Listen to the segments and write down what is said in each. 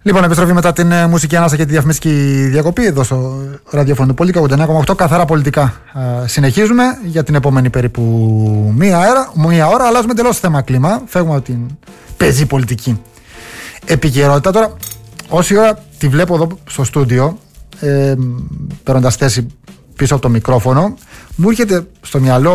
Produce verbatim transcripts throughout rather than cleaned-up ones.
Λοιπόν, επιστροφή μετά την uh, μουσική ανάσα και τη διαφημιστική διακοπή εδώ στο ραδιόφωνο του Πολίκα ογδόντα εννέα κόμμα οκτώ. Καθαρά πολιτικά. Uh, συνεχίζουμε για την επόμενη περίπου μία ώρα. Μία ώρα αλλάζουμε τελώς θέμα κλίμα. Φεύγουμε από την πεζή πολιτική επικαιρότητα. Τώρα, όση ώρα τη βλέπω εδώ στο στούντιο, ε, παίρνοντας θέση πίσω από το μικρόφωνο, μου έρχεται στο μυαλό,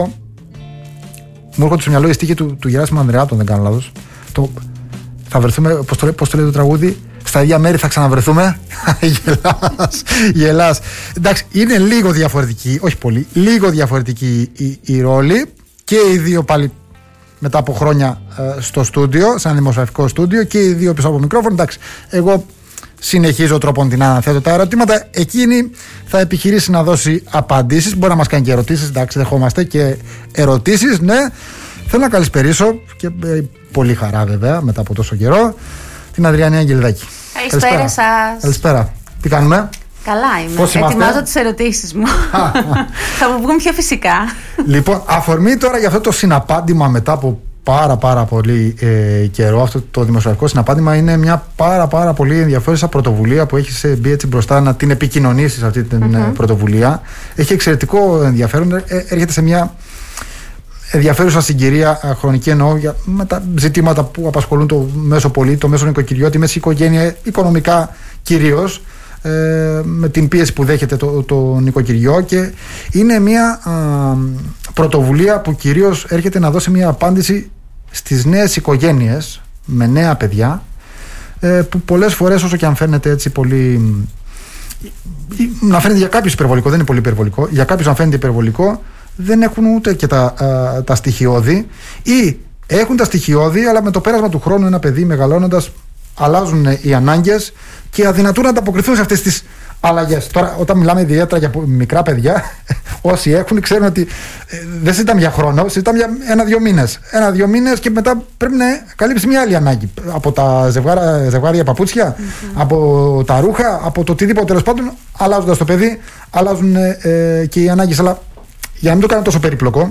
μου έρχονται στο μυαλό η στίχη του, του Γεράσιμου Ανδρεάτου, αν δεν κάνω λάθος. Το, θα βρεθούμε, πώς το, πώς το λέει το τραγούδι, στα ίδια μέρη θα ξαναβρεθούμε. Γελάς, γελάς. Εντάξει, είναι λίγο διαφορετική, όχι πολύ, λίγο διαφορετική η, η ρόλη και οι δύο πάλι μετά από χρόνια ε, στο στούντιο, σαν δημοσιογραφικό στούντιο, και οι δύο πίσω από μικρόφωνο. Εντάξει, εγώ συνεχίζω τρόπον την αναθέτω τα ερωτήματα. Εκείνη θα επιχειρήσει να δώσει απαντήσεις. Μπορεί να μας κάνει και ερωτήσεις. Εντάξει, δεχόμαστε και ερωτήσεις. Ναι, θέλω να καλησπερίσω και ε, πολύ χαρά βέβαια μετά από τόσο καιρό την Αδριανή Αγγελδάκη. Καλησπέρα σας. Καλησπέρα. Τι κάνουμε? Καλά είμαι. Πώς Ετοιμάζω είμαστε? τις ερωτήσεις μου. Θα μου βγουν πιο φυσικά. Λοιπόν, αφορμή τώρα για αυτό το συναπάντημα μετά από πάρα πάρα πολύ ε, καιρό. Αυτό το δημοσιογραφικό συναπάντημα είναι μια πάρα πάρα πολύ ενδιαφέρουσα πρωτοβουλία που έχει μπει έτσι μπροστά να την επικοινωνήσεις αυτή την mm-hmm. πρωτοβουλία. Έχει εξαιρετικό ενδιαφέρον. Ε, έρχεται σε μια ενδιαφέρουσα συγκυρία, χρονική εννοώ, για, με τα ζητήματα που απασχολούν το μέσο πολίτη, το μέσο νοικοκυριό, τη μέση οικογένεια, οικονομικά κυρίως, ε, με την πίεση που δέχεται το, το νοικοκυριό, και είναι μια α, πρωτοβουλία που κυρίως έρχεται να δώσει μια απάντηση στις νέες οικογένειες με νέα παιδιά, ε, που πολλές φορές, όσο και αν φαίνεται έτσι πολύ, να φαίνεται για κάποιους υπερβολικό, δεν είναι πολύ υπερβολικό, για κάποιους αν φαίνεται υπερβολικό, δεν έχουν ούτε και τα, α, τα στοιχειώδη, ή έχουν τα στοιχειώδη, αλλά με το πέρασμα του χρόνου ένα παιδί μεγαλώνοντας αλλάζουν οι ανάγκες και αδυνατούν να ανταποκριθούν σε αυτές τις αλλαγές. Τώρα, όταν μιλάμε ιδιαίτερα για μικρά παιδιά, όσοι έχουν ξέρουν ότι ε, δεν συζητάμε για χρόνο, συζητάμε για ένα-δύο μήνες. Ένα-δύο μήνες και μετά πρέπει να καλύψει μια άλλη ανάγκη. Από τα ζευγάρια, ζευγάρια παπούτσια, mm-hmm. από τα ρούχα, από το οτιδήποτε τέλος πάντων, αλλάζοντας το παιδί, αλλάζουν ε, και οι ανάγκες. Αλλά για να μην το κάνω τόσο περίπλοκο,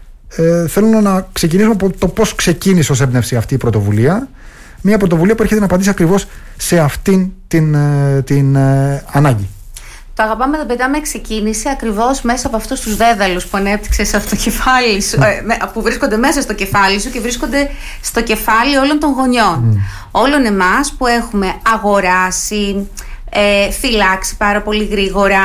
ε, θέλω να ξεκινήσουμε από το πώς ξεκίνησε ως έμπνευση αυτή η πρωτοβουλία. Μια πρωτοβουλία που έρχεται να απαντήσει ακριβώς σε αυτήν την, την, την ε, ανάγκη. Το Αγαπάμε τα παιδιά με ξεκίνησε ακριβώς μέσα από αυτούς τους δέδαλους που ανέπτυξες από το κεφάλι σου, mm. που βρίσκονται μέσα στο κεφάλι σου και βρίσκονται στο κεφάλι όλων των γονιών. Mm. Όλων εμάς που έχουμε αγοράσει, ε, φυλάξει πάρα πολύ γρήγορα,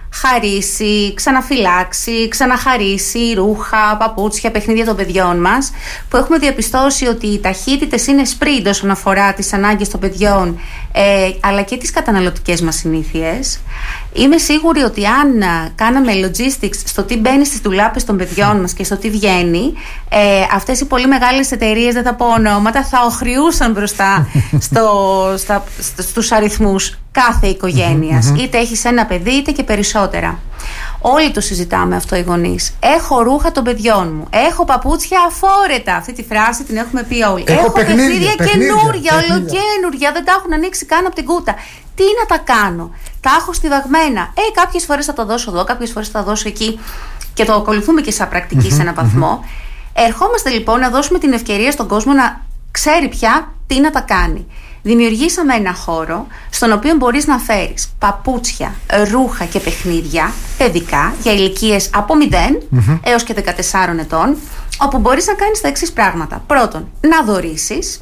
χαρίσει, ξαναφυλάξει, ξαναχαρίσει ρούχα, παπούτσια, παιχνίδια των παιδιών μας, που έχουμε διαπιστώσει ότι οι ταχύτητες είναι sprint όσον αφορά τις ανάγκες των παιδιών, ε, αλλά και τις καταναλωτικές μας συνήθειες. Είμαι σίγουρη ότι αν κάναμε logistics στο τι μπαίνει στις ντουλάπες των παιδιών μας και στο τι βγαίνει, ε, αυτές οι πολύ μεγάλες εταιρείες, δεν θα πω ονόματα, θα οχριούσαν μπροστά στο, στα, στους αριθμούς κάθε οικογένειας. Είτε έχεις ένα παιδί είτε και περισσότερα. Όλοι το συζητάμε αυτό οι γονείς. Έχω ρούχα των παιδιών μου. Έχω παπούτσια αφόρετα. Αυτή τη φράση την έχουμε πει όλοι. Έχω, Έχω παιχνίδια, παιχνίδια παιχνίδια καινούρια, ολοκαίνουρια. Δεν τα έχουν ανοίξει καν από την κούτα. Τι να τα κάνω? Τα έχω στιβαγμένα. Ε, κάποιες φορές θα τα δώσω εδώ, κάποιες φορές θα τα δώσω εκεί. Και το ακολουθούμε και σαν πρακτική σε έναν βαθμό. Ερχόμαστε λοιπόν να δώσουμε την ευκαιρία στον κόσμο να ξέρει πια τι να τα κάνει. Δημιουργήσαμε ένα χώρο στον οποίο μπορείς να φέρεις παπούτσια, ρούχα και παιχνίδια παιδικά για ηλικίες από μηδέν mm-hmm. έως και δεκατεσσάρων ετών, όπου μπορείς να κάνεις τα εξής πράγματα. Πρώτον, να δωρήσεις.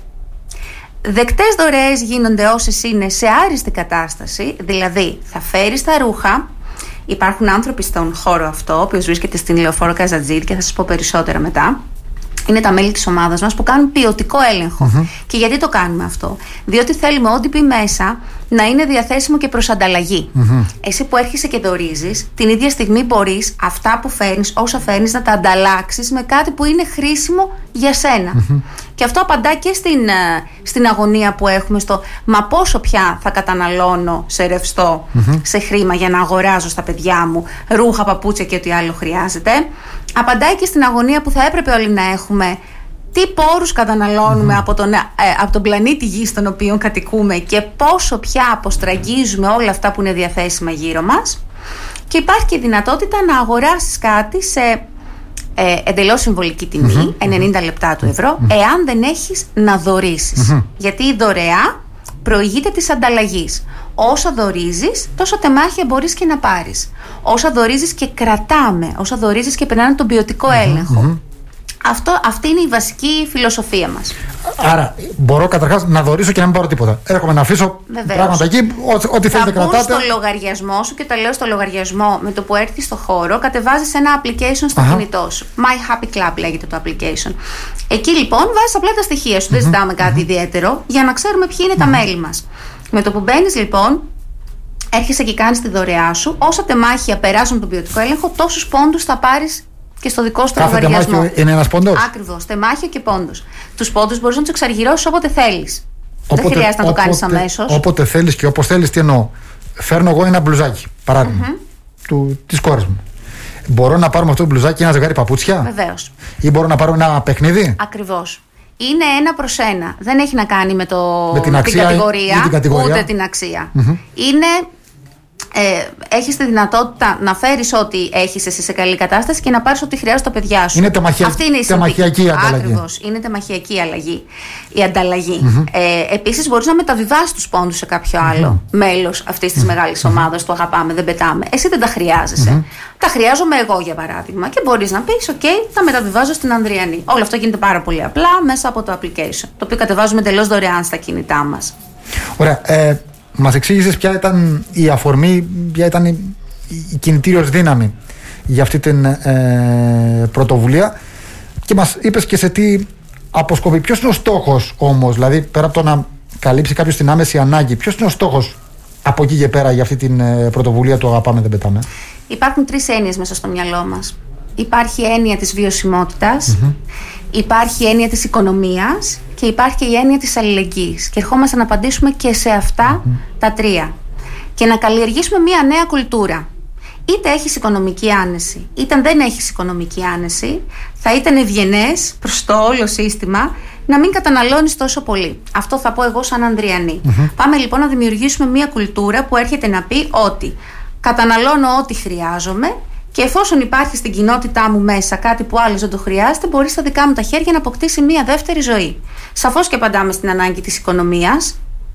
Δεκτές δωρεές γίνονται όσες είναι σε άριστη κατάσταση, δηλαδή θα φέρεις τα ρούχα. Υπάρχουν άνθρωποι στον χώρο αυτό, ο οποίος βρίσκεται στην Λεωφόρο Καζατζίδη και θα σας πω περισσότερα μετά. Είναι τα μέλη της ομάδας μας που κάνουν ποιοτικό έλεγχο. Mm-hmm. Και γιατί το κάνουμε αυτό? Διότι θέλουμε ό,τι πει μέσα να είναι διαθέσιμο και προς ανταλλαγή. Mm-hmm. Εσύ που έρχεσαι και δωρίζεις, την ίδια στιγμή μπορείς αυτά που φέρνεις, όσα φέρνεις, να τα ανταλλάξεις με κάτι που είναι χρήσιμο για σένα. Mm-hmm. Και αυτό απαντά και στην, στην αγωνία που έχουμε στο μα πόσο πια θα καταναλώνω σε ρευστό, mm-hmm. σε χρήμα για να αγοράζω στα παιδιά μου ρούχα, παπούτσια και ό,τι άλλο χρειάζεται. Απαντάει και στην αγωνία που θα έπρεπε όλοι να έχουμε. Τι πόρους καταναλώνουμε mm-hmm. από, τον, ε, από τον πλανήτη Γη στον οποίο κατοικούμε και πόσο πια αποστραγγίζουμε όλα αυτά που είναι διαθέσιμα γύρω μας. Και υπάρχει και η δυνατότητα να αγοράσεις κάτι σε ε, εντελώς συμβολική τιμή, mm-hmm. ενενήντα λεπτά του ευρώ, mm-hmm. εάν δεν έχεις να δωρήσεις. Mm-hmm. Γιατί η δωρεά προηγείται της ανταλλαγής. Όσα δωρίζεις, τόσο τεμάχια μπορείς και να πάρεις. Όσα δωρίζεις και κρατάμε, όσα δωρίζεις και περνάνε τον ποιοτικό έλεγχο. Mm-hmm. Αυτό, αυτή είναι η βασική φιλοσοφία μας. Άρα, μπορώ καταρχάς να δωρήσω και να μην πάρω τίποτα. Έρχομαι να αφήσω Βεβαίως. πράγματα εκεί, ό, ό,τι θέλετε κρατάτε. Θα μπουν στο λογαριασμό σου, και τα λέω στο λογαριασμό, με το που έρθεις στο χώρο, κατεβάζεις ένα application στο Αχα. κινητό σου. My Happy Club λέγεται το application. Εκεί λοιπόν βάζεις απλά τα στοιχεία σου, mm-hmm. δεν ζητάμε κάτι mm-hmm. ιδιαίτερο, για να ξέρουμε ποιοι είναι mm-hmm. τα μέλη μας. Με το που μπαίνεις λοιπόν, έρχεσαι και κάνεις τη δωρεά σου. Όσα τεμάχια περάσουν τον ποιοτικό έλεγχο, τόσους πόντους θα πάρεις και στο δικό σου λογαριασμό. Κάθε τεμάχιο είναι ένας πόντος. Ακριβώς, τεμάχιο και πόντος. Τους πόντους μπορείς να τους εξαργυρώσεις όποτε θέλεις. Όποτε, δεν χρειάζεται να όποτε, το κάνεις αμέσως. Όποτε θέλεις και όπως θέλεις, τι εννοώ. Φέρνω εγώ ένα μπλουζάκι, παράδειγμα, mm-hmm. του, της κόρης μου. Μπορώ να πάρω με αυτό το μπλουζάκι ένα ζευγάρι παπούτσια. Βεβαίως. Ή μπορώ να πάρω ένα παιχνίδι. Ακριβώς. Είναι ένα προς ένα. Δεν έχει να κάνει με, το, με την, αξία, την, κατηγορία, την κατηγορία, ούτε την αξία. Mm-hmm. Είναι. Ε, έχεις τη δυνατότητα να φέρεις ό,τι έχεις εσύ σε καλή κατάσταση και να πάρεις ό,τι χρειάζεται τα παιδιά σου. Είναι τεμαχια... Αυτή είναι η τεμαχιακή ανταλλαγή. Ακριβώς, είναι τεμαχιακή αλλαγή. Η ανταλλαγή. Mm-hmm. Ε, επίσης, μπορείς να μεταβιβάσεις τους πόντους σε κάποιο άλλο mm-hmm. μέλος αυτής της mm-hmm. μεγάλης ομάδας. Το αγαπάμε, δεν πετάμε. Εσύ δεν τα χρειάζεσαι. Mm-hmm. Τα χρειάζομαι εγώ, για παράδειγμα. Και μπορείς να πεις: OK, τα μεταβιβάζω στην Ανδριανή. Όλο αυτό γίνεται πάρα πολύ απλά μέσα από το application, το οποίο κατεβάζουμε εντελώς δωρεάν στα κινητά μας. Ωραία. Ε, Μας εξήγησες ποια ήταν η αφορμή, ποια ήταν η, η κινητήριος δύναμη για αυτή την ε, πρωτοβουλία, και μας είπες και σε τι αποσκοπεί. Ποιος είναι ο στόχος όμως, δηλαδή πέρα από το να καλύψει κάποιος την άμεση ανάγκη, ποιος είναι ο στόχος από εκεί και πέρα για αυτή την ε, πρωτοβουλία του Αγαπάμε Δεν Πετάμε? Υπάρχουν τρεις έννοιες μέσα στο μυαλό μας. Υπάρχει έννοια της βιωσιμότητας, mm-hmm. υπάρχει έννοια της οικονομίας και υπάρχει και η έννοια της αλληλεγγύης. Και ερχόμαστε να απαντήσουμε και σε αυτά mm-hmm. τα τρία. Και να καλλιεργήσουμε μια νέα κουλτούρα. Είτε έχεις οικονομική άνεση, είτε δεν έχεις οικονομική άνεση, θα ήταν ευγενές προς το όλο σύστημα να μην καταναλώνεις τόσο πολύ. Αυτό θα πω εγώ σαν Ανδριανή. Mm-hmm. Πάμε λοιπόν να δημιουργήσουμε μια κουλτούρα που έρχεται να πει ότι καταναλώνω ό,τι χρειάζομαι, και εφόσον υπάρχει στην κοινότητά μου μέσα κάτι που άλλος δεν το χρειάζεται, μπορεί στα δικά μου τα χέρια να αποκτήσει μια δεύτερη ζωή. Σαφώς και απαντάμε στην ανάγκη της οικονομίας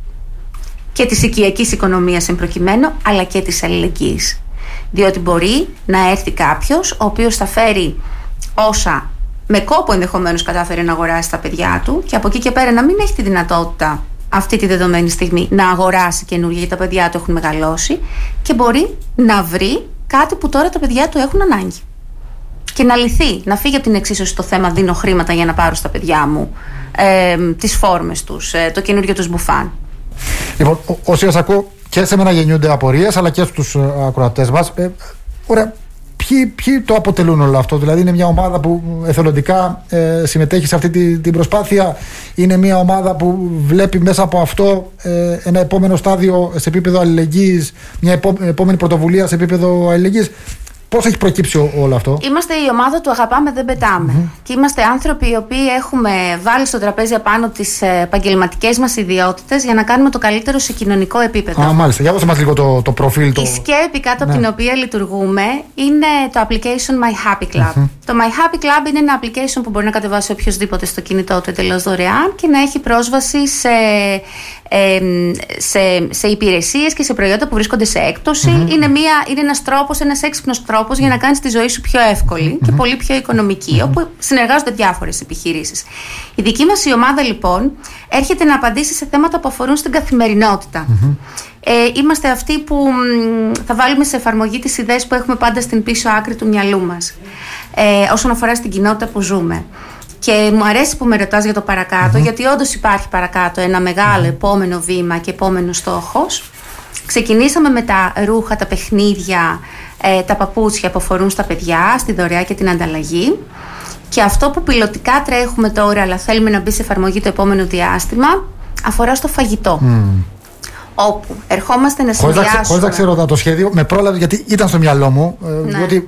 και της οικιακής οικονομίας εν προκειμένου, αλλά και της αλληλεγγύης. Διότι μπορεί να έρθει κάποιος ο οποίος θα φέρει όσα με κόπο ενδεχομένως κατάφερε να αγοράσει τα παιδιά του, και από εκεί και πέρα να μην έχει τη δυνατότητα αυτή τη δεδομένη στιγμή να αγοράσει καινούργια, γιατί τα παιδιά του έχουν μεγαλώσει, και μπορεί να βρει κάτι που τώρα τα παιδιά του έχουν ανάγκη. Και να λυθεί, να φύγει από την εξίσωση το θέμα δίνω χρήματα για να πάρω στα παιδιά μου ε, τις φόρμες τους, ε, το καινούργιο τους μπουφάν. Λοιπόν, όσοι σας ακούω, και σε μένα γεννιούνται απορίες, αλλά και στους ακροατές μας. Ε, ωραία, ποιοι, ποιοι το αποτελούν όλο αυτό? Δηλαδή είναι μια ομάδα που εθελοντικά ε, συμμετέχει σε αυτή την, την προσπάθεια? Είναι μια ομάδα που βλέπει μέσα από αυτό ε, ένα επόμενο στάδιο σε επίπεδο αλληλεγγύης, μια επό, επόμενη πρωτοβουλία σε επίπεδο αλληλεγγύης? Πώς έχει προκύψει όλο αυτό? Είμαστε η ομάδα του Αγαπάμε Δεν Πετάμε. Mm-hmm. Και είμαστε άνθρωποι οι οποίοι έχουμε βάλει στο τραπέζι απάνω τις επαγγελματικές μας ιδιότητες για να κάνουμε το καλύτερο σε κοινωνικό επίπεδο. Α, μάλιστα. Για δώσε μας λίγο το, το προφίλ. Το... Η σκέπη κάτω ναι. από την οποία λειτουργούμε είναι το application My Happy Club. Mm-hmm. Το My Happy Club είναι ένα application που μπορεί να κατεβάσει οποιοδήποτε στο κινητό του εντελώς δωρεάν και να έχει πρόσβαση σε, ε, σε, σε υπηρεσίες και σε προϊόντα που βρίσκονται σε έκπτωση. Mm-hmm. Είναι, μια, είναι ένας τρόπος, ένας έξυπνος τρόπος για να κάνεις τη ζωή σου πιο εύκολη mm-hmm. και πολύ πιο οικονομική, mm-hmm. όπου συνεργάζονται διάφορες επιχειρήσεις. Η δική μας η ομάδα λοιπόν έρχεται να απαντήσει σε θέματα που αφορούν στην καθημερινότητα. Mm-hmm. Ε, είμαστε αυτοί που μ, θα βάλουμε σε εφαρμογή τις ιδέες που έχουμε πάντα στην πίσω άκρη του μυαλού μας ε, όσον αφορά στην κοινότητα που ζούμε. Και μου αρέσει που με ρωτάς για το παρακάτω, mm-hmm. γιατί όντως υπάρχει παρακάτω ένα μεγάλο mm-hmm. επόμενο βήμα και επόμενο στόχος. Ξεκινήσαμε με τα ρούχα, τα παιχνίδια, ε, τα παπούτσια που αφορούν στα παιδιά, στη δωρεά και την ανταλλαγή. Και αυτό που πιλωτικά τρέχουμε τώρα, αλλά θέλουμε να μπει σε εφαρμογή το επόμενο διάστημα, αφορά στο φαγητό. Mm. Όπου ερχόμαστε να συνδυάσουμε. Χωρίς να ξέρω το σχέδιο, με πρόλαβε γιατί ήταν στο μυαλό μου. Ε, ναι. Διότι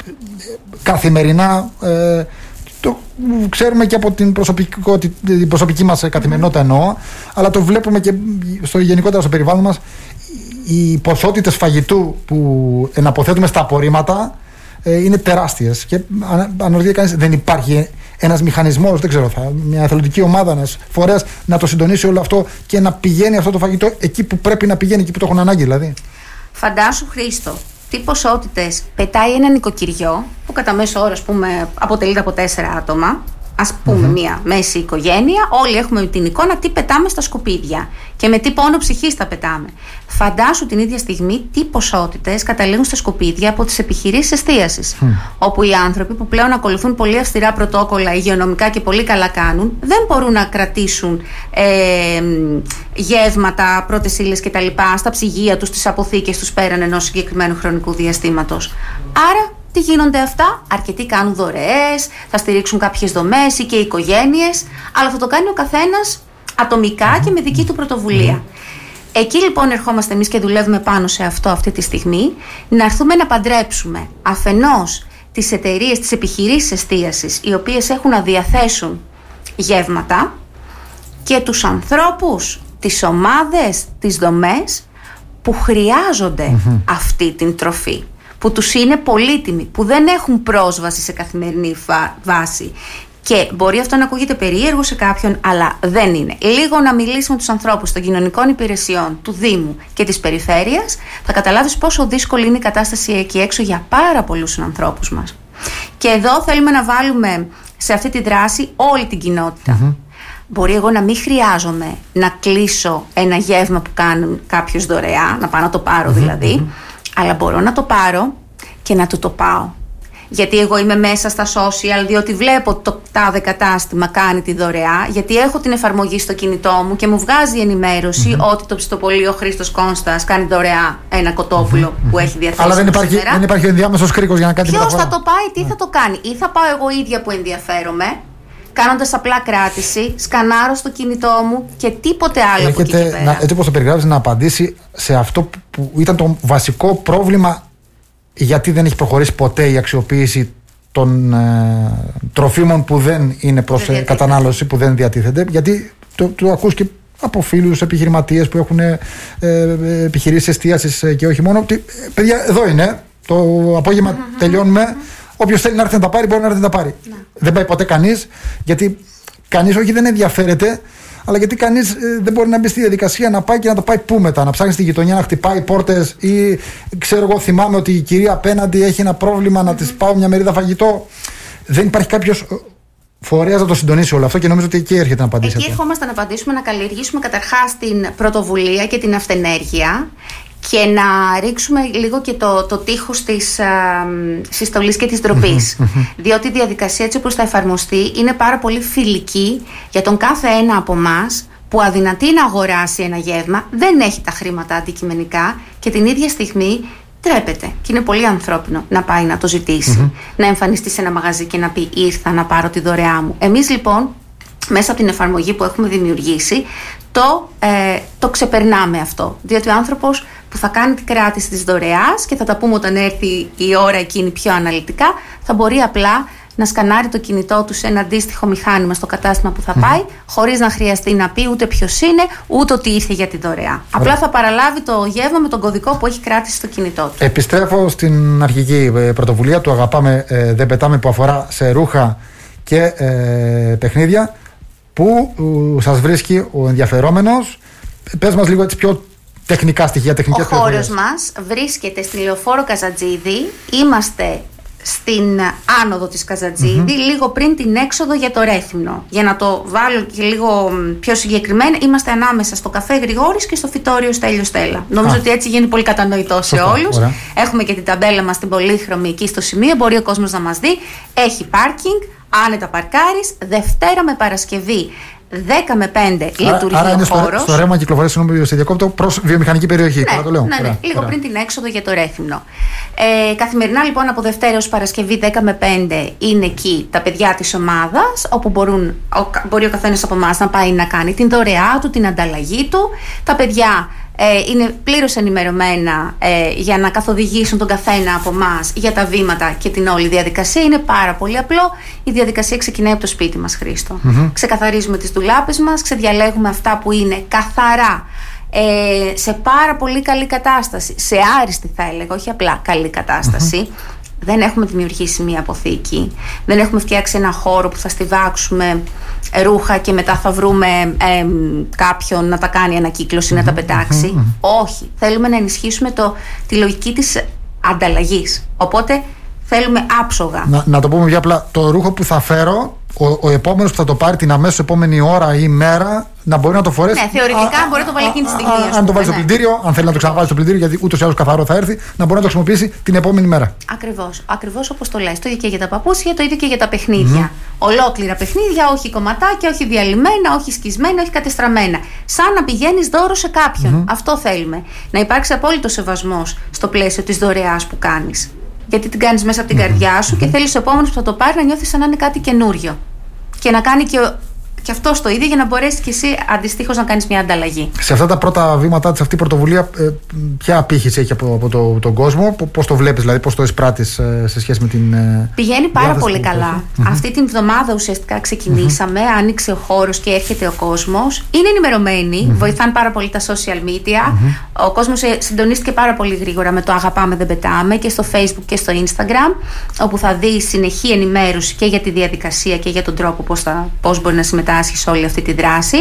καθημερινά. Ε, Το ξέρουμε και από την, την προσωπική μας καθημερινότητα εννοώ, αλλά το βλέπουμε και στο γενικότερα στο περιβάλλον μας. Οι ποσότητες φαγητού που εναποθέτουμε στα απορρίμματα ε, είναι τεράστιες και αναρωτιέται κανείς, δεν υπάρχει ένας μηχανισμός, δεν ξέρω, θα, μια εθελοντική ομάδα, ένας φορέας να το συντονίσει όλο αυτό και να πηγαίνει αυτό το φαγητό εκεί που πρέπει να πηγαίνει, εκεί που το έχουν ανάγκη δηλαδή. Φαντάσου, Χρήστο, τι ποσότητες πετάει ένα νοικοκυριό που κατά μέσο όρο, ας πούμε, αποτελείται από τέσσερα άτομα. Ας πούμε, mm-hmm. μια μέση οικογένεια, όλοι έχουμε την εικόνα τι πετάμε στα σκουπίδια και με τι πόνο ψυχής τα πετάμε. Φαντάσου την ίδια στιγμή τι ποσότητες καταλήγουν στα σκουπίδια από τις επιχειρήσεις εστίασης. Mm. Όπου οι άνθρωποι που πλέον ακολουθούν πολύ αυστηρά πρωτόκολλα υγειονομικά και πολύ καλά κάνουν, δεν μπορούν να κρατήσουν ε, γεύματα, πρώτες ύλες κτλ. Στα ψυγεία τους, στις αποθήκες τους πέραν ενός συγκεκριμένου χρονικού διαστήματος. Άρα, τι γίνονται αυτά? Αρκετοί κάνουν δωρεές, θα στηρίξουν κάποιες δομές ή και οικογένειες, αλλά θα το κάνει ο καθένας ατομικά και με δική του πρωτοβουλία. Εκεί λοιπόν ερχόμαστε εμείς και δουλεύουμε πάνω σε αυτό αυτή τη στιγμή, να έρθουμε να παντρέψουμε αφενός τις εταιρείες, τις επιχειρήσεις εστίασης, οι οποίες έχουν να διαθέσουν γεύματα, και τους ανθρώπους, τις ομάδες, τις δομές που χρειάζονται mm-hmm. αυτή την τροφή, που τους είναι πολύτιμοι, που δεν έχουν πρόσβαση σε καθημερινή βάση. Και μπορεί αυτό να ακούγεται περίεργο σε κάποιον, αλλά δεν είναι. Λίγο να μιλήσει με τους ανθρώπους των κοινωνικών υπηρεσιών του Δήμου και της περιφέρειας, θα καταλάβεις πόσο δύσκολη είναι η κατάσταση εκεί έξω για πάρα πολλούς ανθρώπους μας. Και εδώ θέλουμε να βάλουμε σε αυτή τη δράση όλη την κοινότητα. Mm-hmm. Μπορεί εγώ να μην χρειάζομαι να κλείσω ένα γεύμα που κάνουν κάποιος δωρεά, να πάω να το πάρω mm-hmm. δηλαδή, mm-hmm. αλλά μπορώ να το πάρω και να του το πάω. Γιατί εγώ είμαι μέσα στα social, διότι βλέπω το τάδε κατάστημα κάνει τη δωρεά, γιατί έχω την εφαρμογή στο κινητό μου και μου βγάζει ενημέρωση mm-hmm. ότι το ψητοπολείο Χρήστος Κόνστας κάνει δωρεά ένα κοτόπουλο mm-hmm. που έχει διαθέσει. Αλλά δεν υπάρχει, δεν υπάρχει ενδιάμεσος κρίκος για να κάνει. Ποιος θα το πάει, τι mm. θα το κάνει? Ή θα πάω εγώ ίδια που ενδιαφέρομαι, κάνοντας απλά κράτηση, σκανάρω στο κινητό μου και τίποτε άλλο από εκεί και πέρα. Να, έτσι όπως το περιγράφεις, να απαντήσει σε αυτό που ήταν το βασικό πρόβλημα, γιατί δεν έχει προχωρήσει ποτέ η αξιοποίηση των ε, τροφίμων που δεν είναι προς ε, κατανάλωση, που δεν διατίθενται. Γιατί το, το ακούς και από φίλους επιχειρηματίες που έχουν ε, ε, επιχειρήσεις εστίασης ε, και όχι μόνο. Ότι, παιδιά, εδώ είναι, το απόγευμα mm-hmm. τελειώνουμε. Mm-hmm. Όποιος θέλει να έρθει να τα πάρει, μπορεί να έρθει να τα πάρει. Mm-hmm. Δεν πάει ποτέ κανείς, γιατί κανείς όχι δεν ενδιαφέρεται, αλλά γιατί κανείς ε, δεν μπορεί να μπει στη διαδικασία να πάει και να το πάει πού μετά, να ψάχνει στη γειτονιά, να χτυπάει πόρτες, ή ξέρω εγώ, θυμάμαι ότι η κυρία απέναντι έχει ένα πρόβλημα, mm-hmm. να της πάω μια μερίδα φαγητό. Δεν υπάρχει κάποιος φορέας να το συντονίσει όλο αυτό και νομίζω ότι εκεί έρχεται να απαντήσει. Εκεί ερχόμαστε να απαντήσουμε, να καλλιεργήσουμε καταρχάς την πρωτοβουλία και την αυθενέργεια και να ρίξουμε λίγο και το, το τείχος της α, συστολής και της ντροπής. Διότι η διαδικασία έτσι όπως θα εφαρμοστεί είναι πάρα πολύ φιλική για τον κάθε ένα από εμάς που αδυνατεί να αγοράσει ένα γεύμα, δεν έχει τα χρήματα αντικειμενικά και την ίδια στιγμή τρέπεται. Και είναι πολύ ανθρώπινο να πάει να το ζητήσει, mm-hmm. να εμφανιστεί σε ένα μαγαζί και να πει ήρθα να πάρω τη δωρεά μου. Εμείς λοιπόν μέσα από την εφαρμογή που έχουμε δημιουργήσει το, ε, το ξεπερνάμε αυτό. Διότι ο άνθρωπος που θα κάνει την κράτηση της δωρεάς, και θα τα πούμε όταν έρθει η ώρα εκείνη πιο αναλυτικά, θα μπορεί απλά να σκανάρει το κινητό του σε ένα αντίστοιχο μηχάνημα στο κατάστημα που θα πάει, mm. χωρίς να χρειαστεί να πει ούτε ποιος είναι, ούτε ότι ήρθε για τη δωρεά. Ωραία. Απλά θα παραλάβει το γεύμα με τον κωδικό που έχει κράτηση στο κινητό του. Επιστρέφω στην αρχική πρωτοβουλία του Αγαπάμε, ε, δεν πετάμε, που αφορά σε ρούχα και ε, παιχνίδια. Πού ε, σας βρίσκει ο ενδιαφερόμενος? Πες μας λίγο έτσι πιο τεχνικά στοιχεία, τεχνικές πληροφορίες. Ο χώρος μας βρίσκεται στη Λεωφόρο Καζατζίδη. Είμαστε στην άνοδο της Καζατζίδη, mm-hmm. λίγο πριν την έξοδο για το Ρέθυμνο. Για να το βάλω και λίγο πιο συγκεκριμένα, είμαστε ανάμεσα στο καφέ Γρηγόρης και στο φυτόριο Στέλιο Στέλλα. Νομίζω ah. ότι έτσι γίνεται πολύ κατανοητό σε Σωστά, όλους. Ωραία. Έχουμε και την ταμπέλα μας την πολύχρωμη εκεί στο σημείο, μπορεί ο κόσμος να μας δει. Έχει πάρκινγκ, άνετα παρκάρεις, Δευτέρα με Παρασκευή δέκα με πέντε λειτουργεί άρα, άρα ο χώρος. Στο ρεύμα κυκλοφορία, συγγνώμη, σε διακόπτω, προς βιομηχανική περιοχή. Ναι, το λέω. ναι, ναι, ωραία, λίγο ωραία. πριν την έξοδο για το Ρέθυμνο. Ε, καθημερινά λοιπόν από Δευτέρα έως Παρασκευή δέκα με πέντε είναι εκεί τα παιδιά της ομάδας, όπου μπορούν, ο, μπορεί ο καθένας από εμάς να πάει να κάνει την δωρεά του, την ανταλλαγή του. Τα παιδιά ε, είναι πλήρως ενημερωμένα ε, για να καθοδηγήσουν τον καθένα από εμάς για τα βήματα και την όλη διαδικασία. Είναι πάρα πολύ απλό. Η διαδικασία ξεκινάει από το σπίτι μας, Χρήστο. Mm-hmm. Ξεκαθαρίζουμε τις ντουλάπες μας, ξεδιαλέγουμε αυτά που είναι καθαρά, ε, σε πάρα πολύ καλή κατάσταση, σε άριστη θα έλεγα, όχι απλά καλή κατάσταση. Mm-hmm. δεν έχουμε δημιουργήσει μία αποθήκη, δεν έχουμε φτιάξει ένα χώρο που θα στιβάξουμε ρούχα και μετά θα βρούμε ε, κάποιον να τα κάνει ανακύκλωση, mm-hmm. να τα πετάξει. Mm-hmm. Όχι, θέλουμε να ενισχύσουμε το, τη λογική της ανταλλαγής. Οπότε θέλουμε άψογα. Να, να το πούμε πιο απλά, το ρούχο που θα φέρω, ο, ο επόμενος που θα το πάρει την αμέσως επόμενη ώρα ή μέρα, να μπορεί να το φορέσει. Ναι, θεωρητικά α, μπορεί να το βάλει εκείνη τη στιγμή. Α, αν το βάλει ναι. στο πλυντήριο, αν θέλει να το ξαναβάλει στο πλυντήριο, γιατί ούτως ή άλλως καθαρό θα έρθει, να μπορεί να το χρησιμοποιήσει την επόμενη μέρα. Ακριβώς. Ακριβώς όπως το λες. Το ίδιο και για τα παπούτσια, το ίδιο και για τα παιχνίδια. Mm-hmm. Ολόκληρα παιχνίδια, όχι κομματάκια, όχι διαλυμένα, όχι σκισμένα, όχι κατεστραμμένα. Σαν να πηγαίνεις δώρο σε κάποιον. Mm-hmm. Αυτό θέλουμε. Να υπάρξει απόλυτο σεβασμός στο πλαίσιο της δωρεάς που κάνεις. Γιατί την κάνεις μέσα από την mm-hmm. καρδιά σου mm-hmm. και θέλεις ο επόμενος που θα το πάρει να νιώθει σαν να είναι κάτι καινούριο. Και να κάνει και, και αυτό το ίδιο για να μπορέσει και εσύ αντιστοίχως να κάνεις μια ανταλλαγή. Σε αυτά τα πρώτα βήματα της αυτή η πρωτοβουλία, ε, ποια απήχηση έχει από, από το, τον κόσμο, πώς το βλέπεις, δηλαδή πώς το εισπράττεις ε, σε σχέση με την. Ε, Πηγαίνει πάρα πολύ καλά. Mm-hmm. Αυτή την εβδομάδα ουσιαστικά ξεκινήσαμε, mm-hmm. άνοιξε ο χώρος και έρχεται ο κόσμος. Είναι ενημερωμένοι, mm-hmm. βοηθάνε πάρα πολύ τα social media. Mm-hmm. Ο κόσμος συντονίστηκε πάρα πολύ γρήγορα με το Αγαπάμε Δεν Πετάμε και στο Facebook και στο Instagram, όπου θα δει συνεχή ενημέρωση και για τη διαδικασία και για τον τρόπο πώς, θα, πώς μπορεί να συμμετάσχει σε όλη αυτή τη δράση.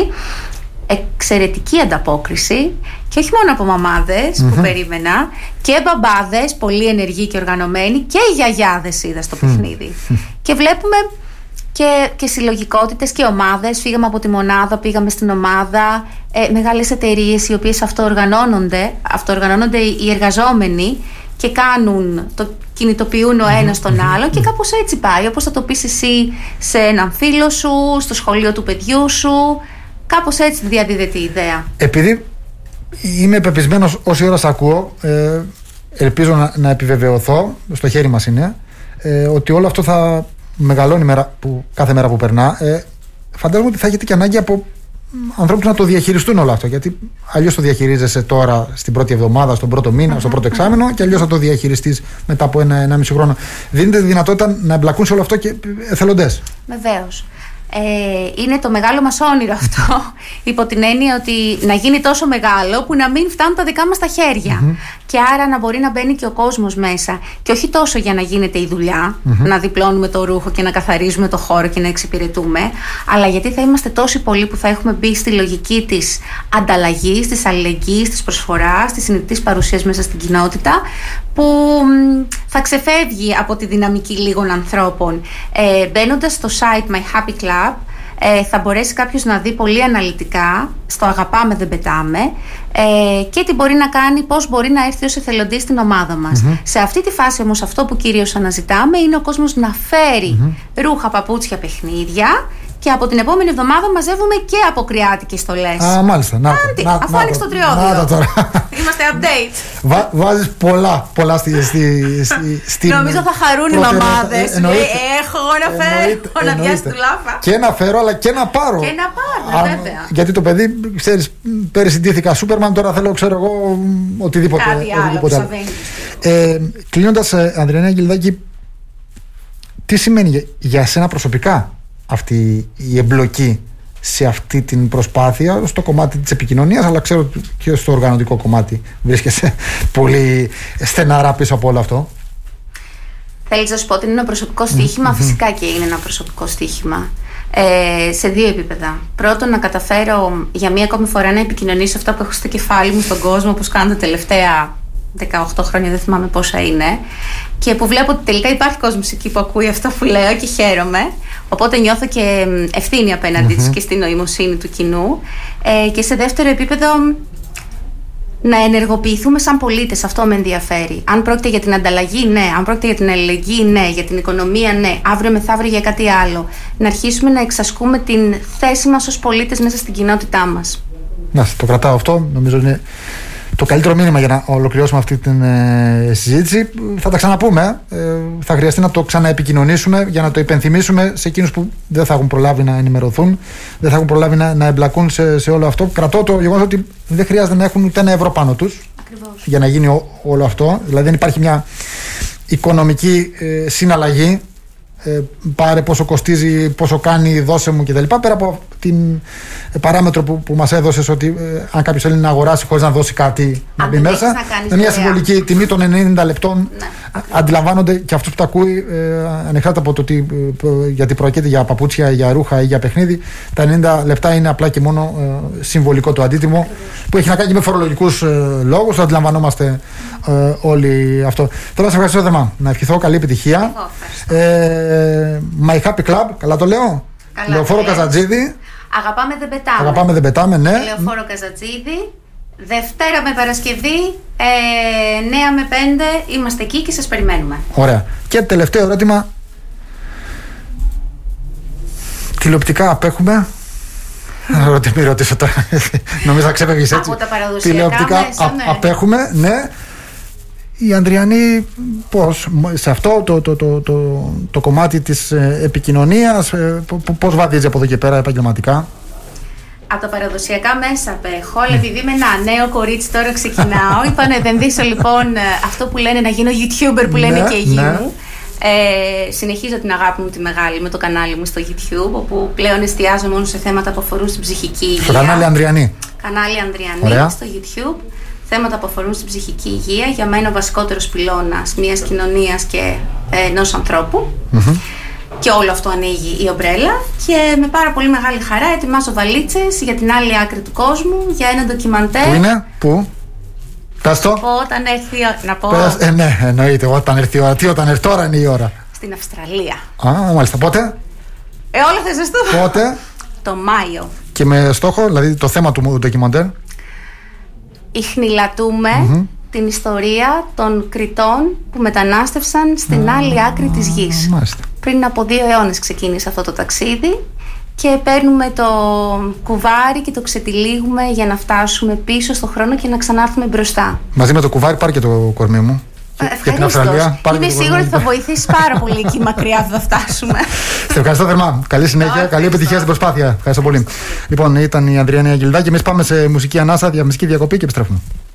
Εξαιρετική ανταπόκριση και όχι μόνο από μαμάδες mm-hmm. που περίμενα, και μπαμπάδες πολύ ενεργοί και οργανωμένοι, και γιαγιάδες είδα στο παιχνίδι. Mm-hmm. Και βλέπουμε και, και συλλογικότητες και ομάδες. Φύγαμε από τη μονάδα, πήγαμε στην ομάδα, ε, μεγάλες εταιρείες οι οποίες αυτοοργανώνονται, αυτοοργανώνονται οι εργαζόμενοι και κάνουν, το κινητοποιούν ο ένας τον άλλον και κάπως έτσι πάει, όπως θα το πεις εσύ σε έναν φίλο σου, στο σχολείο του παιδιού σου. Κάπως έτσι διαδίδεται η ιδέα. Επειδή είμαι πεπισμένος όση ώρα σ' ακούω, ε, ελπίζω να, να επιβεβαιωθώ, στο χέρι μας είναι, ε, ότι όλο αυτό θα μεγαλώνει μέρα που, κάθε μέρα που περνά. Ε, φαντάζομαι ότι θα έχετε και ανάγκη από ανθρώπους να το διαχειριστούν όλο αυτό. Γιατί αλλιώς το διαχειρίζεσαι τώρα στην πρώτη εβδομάδα, στον πρώτο μήνα, mm-hmm. στο πρώτο εξάμηνο, και αλλιώς θα το διαχειριστείς μετά από ένα, ένα μισή χρόνο. Δίνετε τη δυνατότητα να εμπλακούν σε όλο αυτό και εθελοντές. Βεβαίως. Ε, είναι το μεγάλο μας όνειρο αυτό, υπό την έννοια ότι να γίνει τόσο μεγάλο που να μην φτάνουν τα δικά μας τα χέρια. Mm-hmm. Και άρα να μπορεί να μπαίνει και ο κόσμος μέσα. Και όχι τόσο για να γίνεται η δουλειά, mm-hmm. να διπλώνουμε το ρούχο και να καθαρίζουμε το χώρο και να εξυπηρετούμε, αλλά γιατί θα είμαστε τόσοι πολλοί που θα έχουμε μπει στη λογική της ανταλλαγής, της αλληλεγγύης, της προσφοράς, της συνειδητής παρουσίας μέσα στην κοινότητα, που θα ξεφεύγει από τη δυναμική λίγων ανθρώπων. Ε, μπαίνοντας στο site My Happy Club, ε, θα μπορέσει κάποιος να δει πολύ αναλυτικά στο Αγαπάμε Δεν Πετάμε, ε, και τι μπορεί να κάνει, πώς μπορεί να έρθει ως εθελοντής στην ομάδα μας. Mm-hmm. Σε αυτή τη φάση όμως αυτό που κυρίως αναζητάμε είναι ο κόσμος να φέρει mm-hmm. ρούχα, παπούτσια, παιχνίδια. Και από την επόμενη εβδομάδα μαζεύουμε και αποκριάτικες στολές. Α, μάλιστα. Να, Άντι, να, αφού να, άνοιξε το τριώδιο. Είμαστε update. Βα, βάζεις πολλά, πολλά στη, στη, στη, στη Νομίζω θα χαρούν οι μαμάδες. Ε, έχω να φέρω, να πιάσει του λάφα. Και να φέρω, αλλά και να πάρω. Και να πάρω, Α, βέβαια. Γιατί το παιδί, ξέρεις, πέρυσι ντύθηκα Σούπερμαν, τώρα θέλω, ξέρω εγώ, οτιδήποτε. Κάτι οτιδήποτε άλλο. Ε, Κλείνοντας, Ανδριανή Αγγελδάκη, τι σημαίνει για σένα προσωπικά αυτή η εμπλοκή σε αυτή την προσπάθεια στο κομμάτι της επικοινωνίας, αλλά ξέρω και στο οργανωτικό κομμάτι βρίσκεσαι πολύ στεναρά πίσω από όλο αυτό. Θέλεις να σου πω ότι είναι ένα προσωπικό στοίχημα? Mm-hmm. Φυσικά και είναι ένα προσωπικό στοίχημα, ε, σε δύο επίπεδα. Πρώτον, να καταφέρω για μία ακόμη φορά να επικοινωνήσω αυτά που έχω στο κεφάλι μου στον κόσμο, όπως κάνω τα τελευταία δεκαοκτώ χρόνια, δεν θυμάμαι πόσα είναι, και που βλέπω ότι τελικά υπάρχει κόσμος εκεί που ακούει αυτό που λέω και χαίρομαι. Οπότε νιώθω και ευθύνη απέναντί της mm-hmm. και στην νοημοσύνη του κοινού. Ε, και σε δεύτερο επίπεδο, να ενεργοποιηθούμε σαν πολίτες. Αυτό με ενδιαφέρει. Αν πρόκειται για την ανταλλαγή, ναι. Αν πρόκειται για την αλληλεγγύη, ναι. Για την οικονομία, ναι. Αύριο μεθαύριο για κάτι άλλο. Να αρχίσουμε να εξασκούμε την θέση μας ως πολίτες μέσα στην κοινότητά μας. Να, το κρατάω αυτό. Νομίζω είναι το καλύτερο μήνυμα για να ολοκληρώσουμε αυτή την ε, συζήτηση. Θα τα ξαναπούμε. Ε, θα χρειαστεί να το ξαναεπικοινωνήσουμε για να το υπενθυμίσουμε σε εκείνους που δεν θα έχουν προλάβει να ενημερωθούν, δεν θα έχουν προλάβει να, να εμπλακούν σε, σε όλο αυτό. Κρατώ το γεγονός ότι δεν χρειάζεται να έχουν ούτε ένα ευρώ πάνω τους. Ακριβώς. Για να γίνει ό, όλο αυτό. Δηλαδή δεν υπάρχει μια οικονομική ε, συναλλαγή. Ε, πάρε πόσο κοστίζει, πόσο κάνει, δώσε μου κτλ. Πέρα από την ε, παράμετρο που, που μας έδωσες, ότι ε, αν κάποιος θέλει να αγοράσει χωρίς να δώσει κάτι, να μπει μέσα, με μια συμβολική τιμή των ενενήντα λεπτών, αντιλαμβάνονται και αυτούς που τα ακούει, ε, ανεξάρτητα από το τι, ε, γιατί πρόκειται για παπούτσια, για ρούχα ή για παιχνίδι, τα ενενήντα λεπτά είναι απλά και μόνο ε, συμβολικό το αντίτιμο, που έχει να κάνει και με φορολογικούς ε, λόγους. Το αντιλαμβανόμαστε ε, όλοι αυτό. Τώρα σε ευχαριστώ θερμά. Να ευχηθώ καλή επιτυχία. Ε, My Happy Club, καλά το λέω. Καλά, Λεωφόρο Καζατζίδη. Αγαπάμε δεν πετάμε. Αγαπάμε δεν πετάμε, ναι. Λεωφόρο Καζατζίδη. Δευτέρα με Παρασκευή, ε, εννιά με πέντε είμαστε εκεί και σας περιμένουμε. Ωραία. Και τελευταίο ερώτημα. Τηλεοπτικά απέχουμε. Μην ρωτήσω τώρα. Νομίζω να ξέφευγες έτσι. Από τα παραδοσιακά τηλεοπτικά μέσα, ναι. απέχουμε, ναι. Η Ανδριανή πώς, σε αυτό το, το, το, το, το κομμάτι της επικοινωνίας, πώς βαδίζει από εδώ και πέρα επαγγελματικά? Από τα παραδοσιακά μέσα απέχω, αλλά επειδή είμαι ένα νέο κορίτσι τώρα ξεκινάω, είπα να επενδύσω λοιπόν αυτό που λένε να γίνω YouTuber που λένε ναι, και οι γη ναι. μου. Ε, συνεχίζω την αγάπη μου τη μεγάλη με το κανάλι μου στο YouTube, όπου πλέον εστιάζω μόνο σε θέματα που αφορούν στην ψυχική υγεία. Στο κανάλι Ανδριανή. Κανάλι Ανδριανή. Ωραία. Στο YouTube. Θέματα που αφορούν στην ψυχική υγεία. Για μένα ο βασικότερος πυλώνας μιας κοινωνίας και ενός ανθρώπου. Mm-hmm. Και όλο αυτό ανοίγει η ομπρέλα. Και με πάρα πολύ μεγάλη χαρά ετοιμάζω βαλίτσες για την άλλη άκρη του κόσμου, για ένα ντοκιμαντέρ. Πού είναι, πού? Πες το. Όταν έρθει η ώρα. Να πω. Πες, ε, ναι, εννοείται. Όταν έρθει η ώρα. Τι όταν έρθει, τώρα είναι η ώρα. Στην Αυστραλία. Α, μάλιστα. Πότε? Ε, όλα θα σας το. Πότε? Το Μάιο. Και με στόχο, δηλαδή το θέμα του ντοκιμαντέρ. Ιχνηλατούμε mm-hmm. την ιστορία των Κρητών που μετανάστευσαν στην mm-hmm. άλλη άκρη της γης. Μάλιστα. Πριν από δύο αιώνες ξεκίνησε αυτό το ταξίδι και παίρνουμε το κουβάρι και το ξετυλίγουμε για να φτάσουμε πίσω στο χρόνο και να ξανάρθουμε μπροστά. Μαζί με το κουβάρι πάρει και το κορμί μου. Για την Αυστραλία. Είμαι σίγουρη ότι θα βοηθήσει πάρα πολύ εκεί μακριά που θα φτάσουμε. Σε ευχαριστώ θερμά. Καλή συνέχεια, καλή επιτυχία στην προσπάθεια. Ευχαριστώ πολύ. Λοιπόν, ήταν η Ανδριανή Αγγελιδάκη. Εμείς πάμε σε μουσική ανάσα, μουσική διακοπή και επιστρέφουμε.